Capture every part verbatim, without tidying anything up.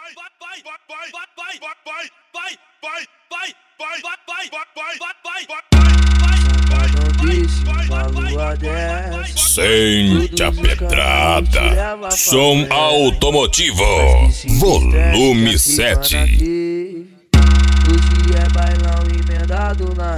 Sente a pedrada. Som automotivo. Volume sete. Hoje é bailão emendado na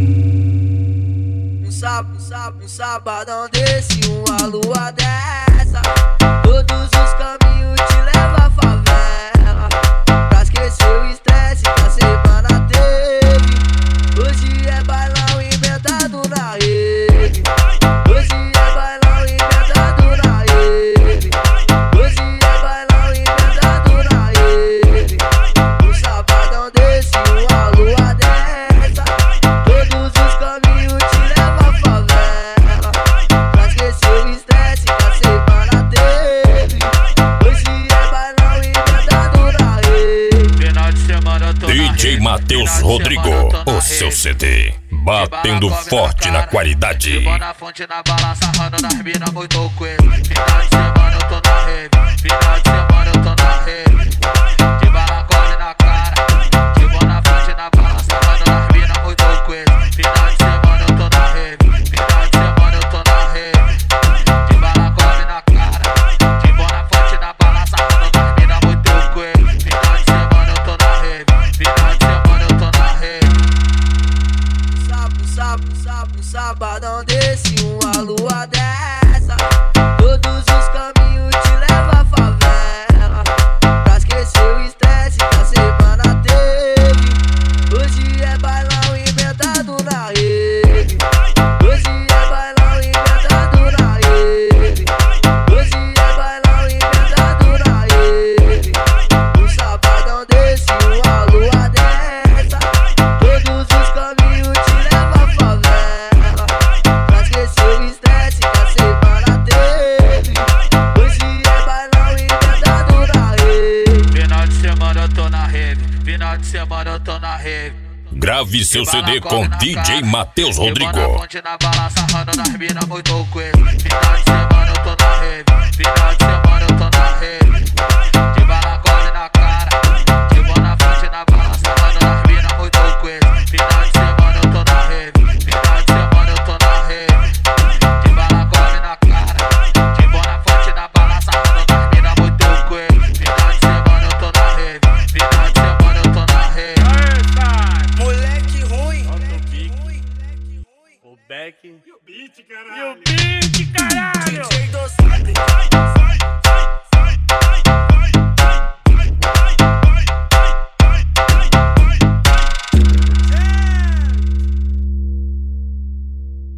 Um sábado, um sábado, um sabadão desse, uma lua dessa. Todos os caminhos te levam à favela, pra esquecer o estresse que a semana teve. Hoje é bailão emendado na rede. Hoje é bailão emendado na rede. Hoje é bailão emendado na rede. Um sabadão desse, uma lua dessa. Todos os caminhos te levam à favela, pra esquecer o estresse que a semana teve. Hoje é bailão emendado na rede. Final de semana eu tô D J Matheus Rodrigo, o seu C D, batendo forte na qualidade. Tipo na fonte, na bala, sarrando nas minas, muito coelho. Final de semana eu tô na rave. Final de semana eu tô na rave. De bala, cole na cara. Tipo na fonte, na bala, sarrando nas minas, muito coelho. Final de semana eu tô na rave. Final de semana eu tô na rave. De bala, cole na cara. Tipo na fonte, na bala, sarrando nas minas, muito coelho. Final de semana eu tô na rave. Final de semana eu tô na rave. Sábado, sábado, sábado, sabadão desse, uma lua dessa. Todos os caminhos te levam à favela, pra esquecer o estresse que a semana teve. Hoje é bailão emendado na rede. Hoje é bailão emendado na rede. Hoje é bailão emendado na rede. Um sabadão desse, uma lua dessa. Todos os caminhos te levam à favela, pra esquecer o estresse que a semana teve. Hoje é bailão emendado na rede. Final de semana eu tô na rave. Final de semana eu tô na rave. Grave seu C D com D J Matheus Rodrigo. Na fonte, na bala, sarrando nas minas, muito coelho. Final de semana eu tô na rave. Final de semana